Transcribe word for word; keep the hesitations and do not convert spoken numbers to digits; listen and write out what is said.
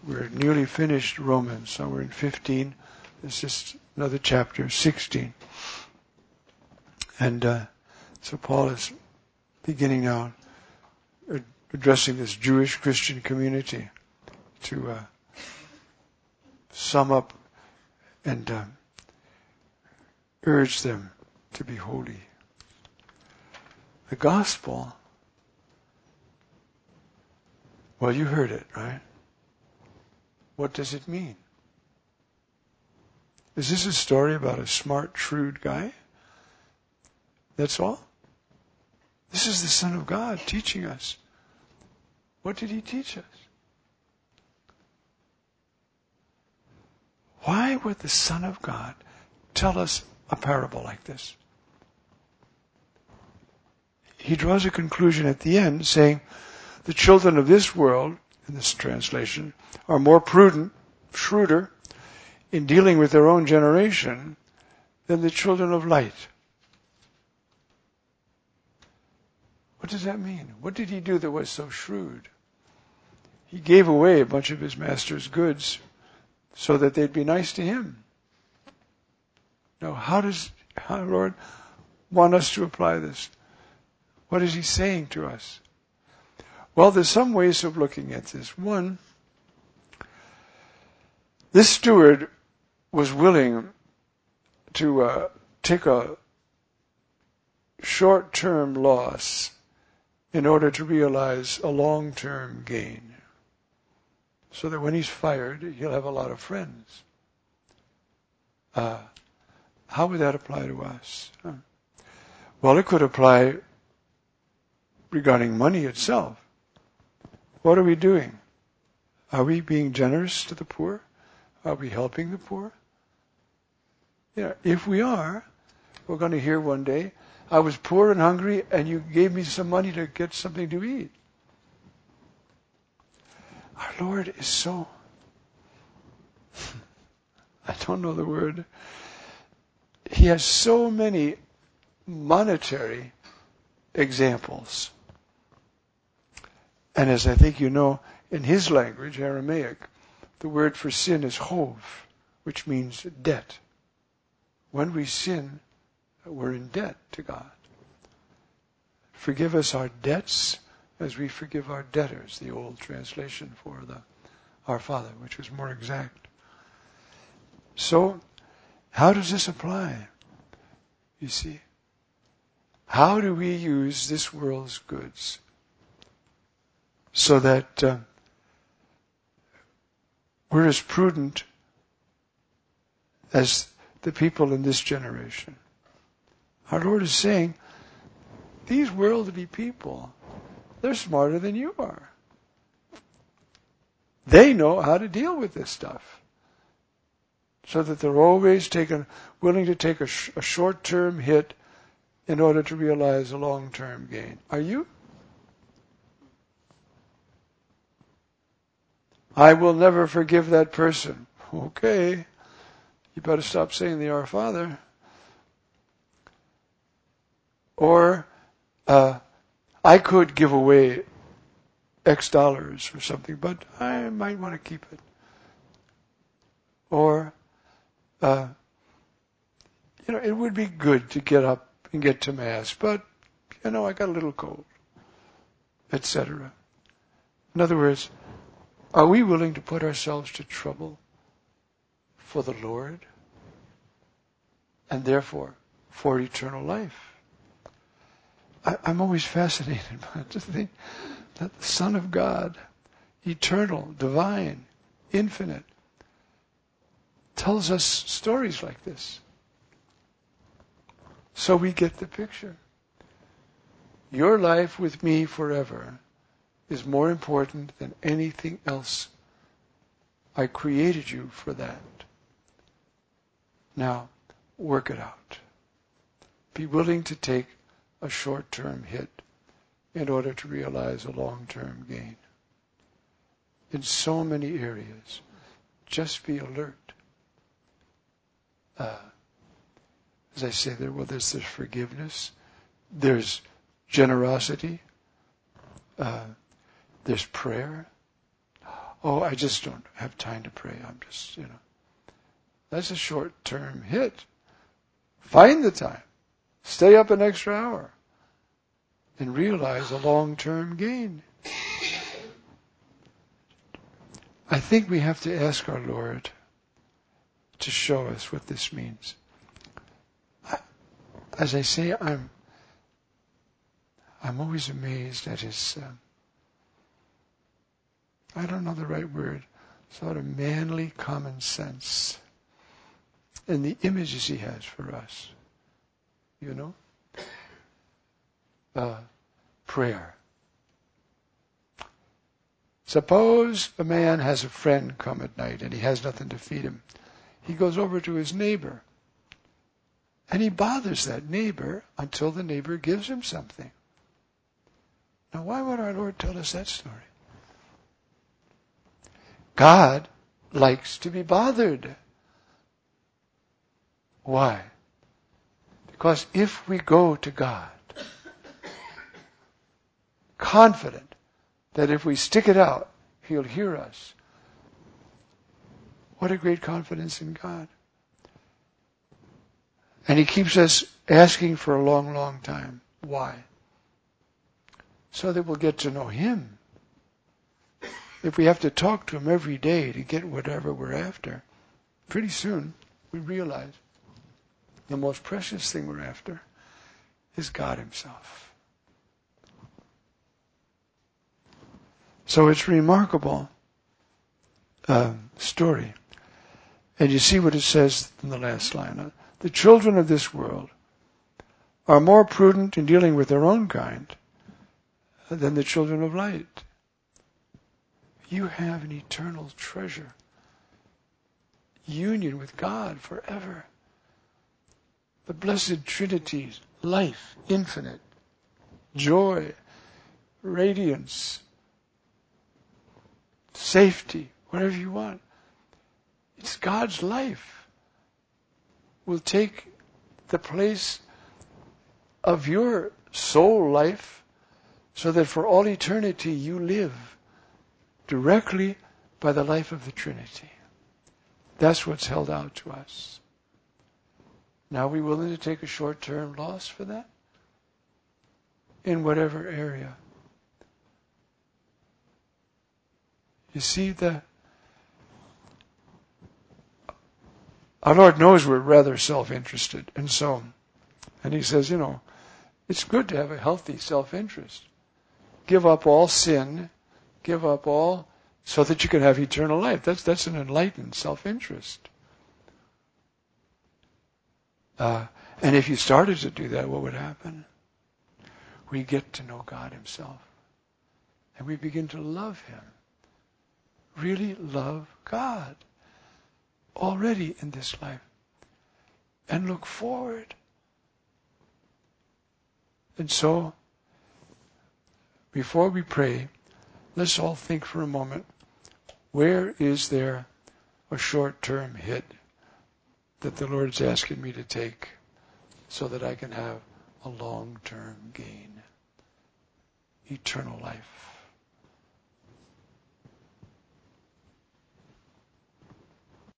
we're nearly finished Romans, so we're in fifteen. It's just another chapter, sixteen. And uh, so Paul is beginning now addressing this Jewish Christian community to uh, sum up and uh, urge them to be holy. The gospel, well, you heard it, right? What does it mean? Is this a story about a smart, shrewd guy? That's all? This is the Son of God teaching us. What did he teach us? Why would the Son of God tell us a parable like this? He draws a conclusion at the end saying, the children of this world, in this translation, are more prudent, shrewder, in dealing with their own generation than the children of light. What does that mean? What did he do that was so shrewd? He gave away a bunch of his master's goods so that they'd be nice to him. Now, how does our Lord want us to apply this? What is he saying to us? Well, there's some ways of looking at this. One, this steward was willing to uh, take a short-term loss in order to realize a long-term gain, so that when he's fired, he'll have a lot of friends. Uh, how would that apply to us? Huh? Well, it could apply regarding money itself. What are we doing? Are we being generous to the poor? Are we helping the poor? You know, if we are, we're going to hear one day, I was poor and hungry and you gave me some money to get something to eat. Our Lord is so, I don't know the word, he has so many monetary examples. And as I think you know, in his language, Aramaic, the word for sin is chov, which means debt. When we sin, we're in debt to God. Forgive us our debts as we forgive our debtors, the old translation for the Our Father, which was more exact. So, how does this apply? You see, how do we use this world's goods so that uh, we're as prudent as the people in this generation? Our Lord is saying, these worldly people, they're smarter than you are. They know how to deal with this stuff. So that they're always taken, willing to take a, sh- a short-term hit in order to realize a long-term gain. Are you? I will never forgive that person. Okay. You better stop saying the Our Father. Or, uh, I could give away X dollars or something, but I might want to keep it. Or, uh, you know, it would be good to get up and get to Mass, but, you know, I got a little cold, et cetera. In other words, are we willing to put ourselves to trouble for the Lord and therefore for eternal life? I, I'm always fascinated by it, to think that the Son of God, eternal, divine, infinite, tells us stories like this. So we get the picture. Your life with me forever is more important than anything else. I created you for that. Now, work it out. Be willing to take a short-term hit in order to realize a long-term gain. In so many areas, just be alert. Uh, as I say, there, well, there's, there's forgiveness, there's generosity, uh, there's prayer. oh, I just don't have time to pray. I'm just, you know. That's a short-term hit. Find the time. Stay up an extra hour. And realize a long-term gain. I think we have to ask our Lord to show us what this means. I, as I say, I'm I'm always amazed at his, uh, I don't know the right word, sort of manly common sense and the images he has for us. You know? Uh, prayer. Suppose a man has a friend come at night and he has nothing to feed him. He goes over to his neighbor and he bothers that neighbor until the neighbor gives him something. Now, why would our Lord tell us that story? God likes to be bothered. Why? Because if we go to God confident that if we stick it out, He'll hear us, what a great confidence in God. And He keeps us asking for a long, long time. Why? So that we'll get to know Him. If we have to talk to Him every day to get whatever we're after, pretty soon we realize the most precious thing we're after is God Himself. So it's a remarkable uh, story. And you see what it says in the last line. The children of this world are more prudent in dealing with their own kind than the children of light. You have an eternal treasure. Union with God forever. The blessed Trinity's life, infinite, joy, radiance, safety, whatever you want. It's God's life will take the place of your soul life so that for all eternity you live directly by the life of the Trinity. That's what's held out to us. Now, are we willing to take a short-term loss for that? In whatever area. You see, the our Lord knows we're rather self-interested, and so, and He says, you know, it's good to have a healthy self-interest. Give up all sin, give up all, so that you can have eternal life. That's that's an enlightened self-interest. Uh, and if you started to do that, what would happen? We get to know God Himself, and we begin to love Him. Really love God already in this life and look forward. And so, before we pray, let's all think for a moment, where is there a short-term hit that the Lord's asking me to take so that I can have a long-term gain, eternal life?